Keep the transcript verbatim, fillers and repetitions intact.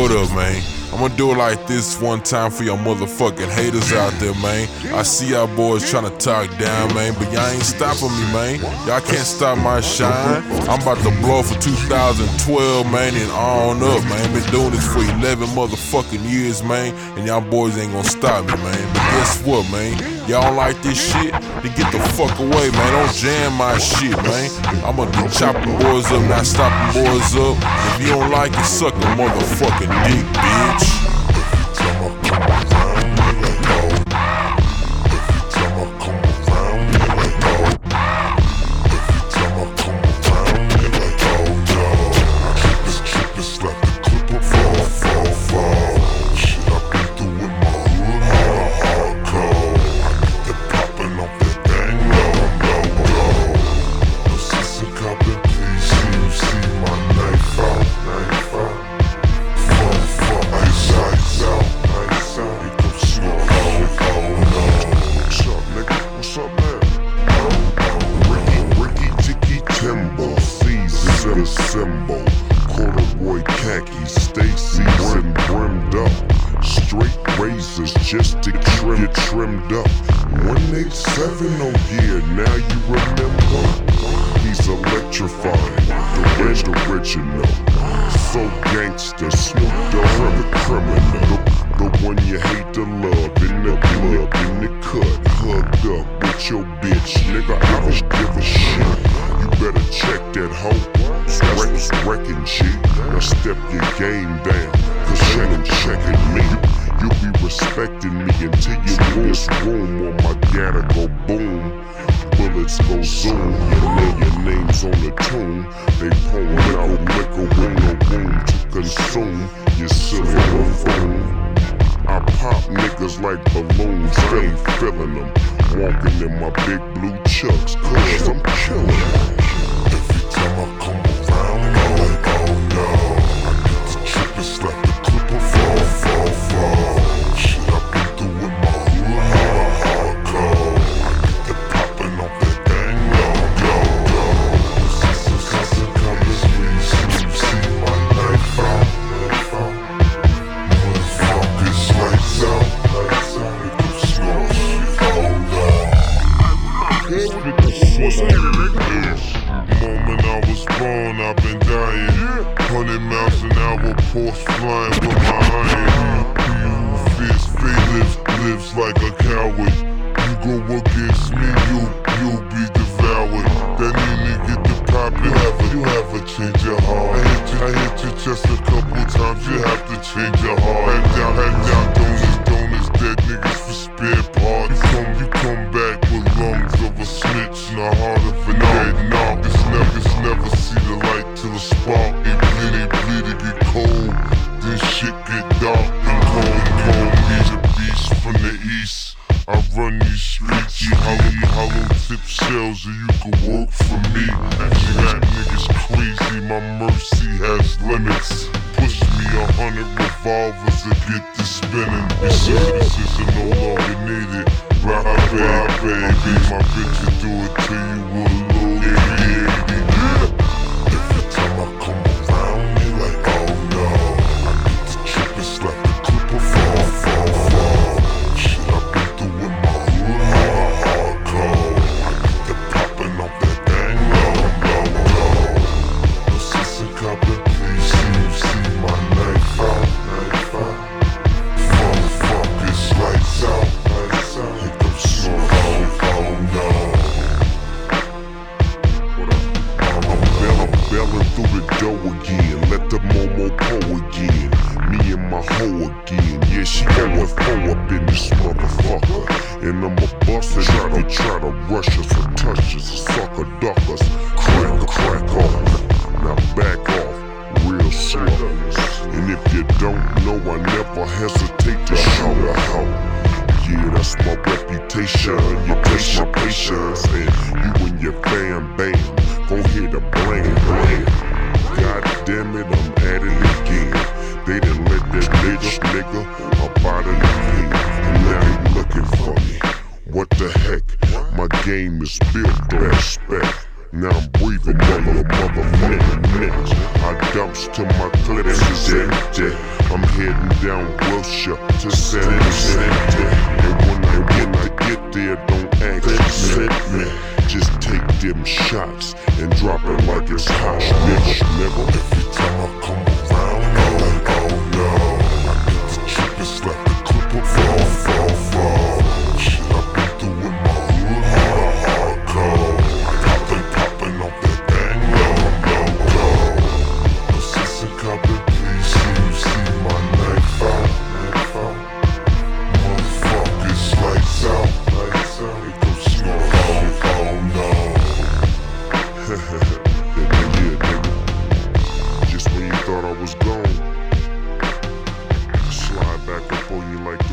what up, man? I'm gonna do it like this one time for y'all motherfucking haters out there, man. I see y'all boys trying to talk down, man, but y'all ain't stopping me, man. Y'all can't stop my shine. I'm about to blow for two thousand twelve, man, and on up, man. Been doing this for eleven motherfucking years, man, and y'all boys ain't gonna stop me, man. But guess what, man? Y'all don't like this shit? Then get the fuck away, man. Don't jam my shit, man. I'ma do chopping boys up, not stopping boys up. If you don't like it, suck a motherfucking dick, bitch. Symbol, corduroy khakis, stay seasoned, brimmed up. Straight razors just to trim, get trimmed up. one eight seven, oh yeah, now you remember. He's electrifying, the rich original. So gangster, Snoop Dogg, the criminal. The one you hate to love, in the club, in the cut, hugged up with your bitch. Nigga, I don't give a shit. You better check that hoe. That's wrecking shit. Now step your game down, cause checkin' checkin' me. You'll be respecting me until you in this room where my gather go boom. Bullets go zoom, you know your name's on the tune. They pouring out liquor, wound a wound to consume. You silly buffoon. I pop niggas like balloons, stay feeling them. Walking in my big blue chucks, cause I'm chillin'. Every time I come around, I'm like, oh no. I get the trip, it's like the clip of fall, fall, fall. Shit I've been through with my hood, hard, hardcore. I get the poppin' off that thing, low, low, low. Since cousin coming, please, you see my knife out, knife out. Motherfuckers, lights out, lights out. They can snort shit, hold on. What's happening? Moment I was born, I've been dying. Hundred miles an hour, Porsche flying with my iron. You fierce fate lives, lives like a coward. You go against me, you, you'll be devoured. That nigga get the pop, you have a, you have a change your heart. I hit you, I hit you just a couple times, you have to change your heart. Head down, head down, donors, donors, dead niggas for spare parts. You come, you come back with lungs of a snitch and a heart of a dead knock. This niggas never see the light till the spark. They bleed, they bleed, it get cold. Then shit get dark and cold, cold. Me the beast from the east. I run these streets, you hollow, you hollow tip shells, and you can work for me. You got niggas crazy, my mercy has limits. Push me a hundred revolvers to get this spinning. Your services are no longer needed. Rock, baby, baby, my bitch will do it till you will load eighty, eighty. Every time I come around, they like, oh no. I get the trip, it's like the clip of fall, fall, fall. Shit I've been through with my hood, hard, hardcore. I get the poppin' off that thing, low, low, low. No sense in copping, please, you see my knife out, knife out. Motherfuckers, lights out, lights out. Here comes snort, oh, oh no. What up? I'm bellin', bellin' through the door again. Let the Momo pour again. Me and my hoe again. Yeah, she going four up in this motherfucker. And I'ma bust it, try to, try to rush us or touch us, sucker duckers. Crack, crack off. Now back off, real slow. And if you don't know, I never hesitate to show the hoe. Yeah, that's my reputation. You taste my patience, and you and your fam bam. Go ahead and blame, blame. God damn it, I'm at it again. They done let that nigga, nigga up out of the game. And now they looking for me. What the heck? My game is built on respect. Now I'm breathing mother, mother, nigga, niggas. I dumps to my clips, jet, jet. I'm down Wilshire to San Vicente. And when I get to get there, don't accident me. Just take them shots and drop it like it's hot, bitch, nigga. Every time I come around, oh, oh no, I get the trip and slap the clip up, fall, fall, fall. Shit, I've been through in my hood, hard, hardcore. I've been popping off that thing, low, low, low. Assistant copy, please see you see my knife out, knife out. Motherfuckers, lights out, lights out. It goes snort, oh, oh no. Yeah, nigga. Just when you thought I was gone, slide back up on you like